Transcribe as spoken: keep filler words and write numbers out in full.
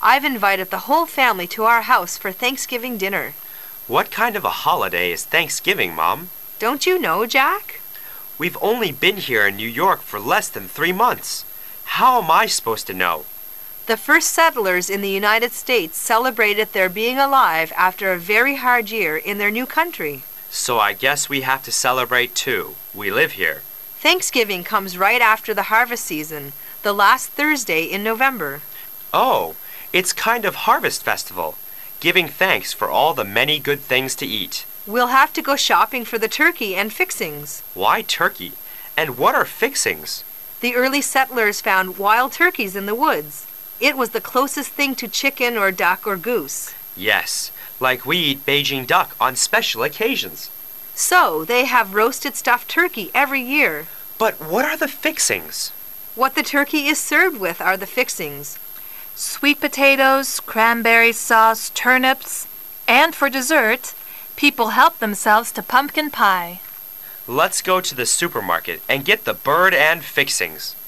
I've invited the whole family to our house for Thanksgiving dinner. What kind of a holiday is Thanksgiving, Mom? Don't you know, Jack? We've only been here in New York for less than three months. How am I supposed to know? The first settlers in the United States celebrated their being alive after a very hard year in their new country. So I guess we have to celebrate too. We live here. Thanksgiving comes right after the harvest season, the last Thursday in November. Oh, it's kind of harvest festival, giving thanks for all the many good things to eat. We'll have to go shopping for the turkey and fixings. Why turkey? And what are fixings? The early settlers found wild turkeys in the woods. It was the closest thing to chicken or duck or goose. Yes, like we eat Beijing duck on special occasions. So they have roasted stuffed turkey every year. But what are the fixings? What the turkey is served with are the fixings. Sweet potatoes, cranberry sauce, turnips, and for dessert, people help themselves to pumpkin pie. Let's go to the supermarket and get the bird and fixings.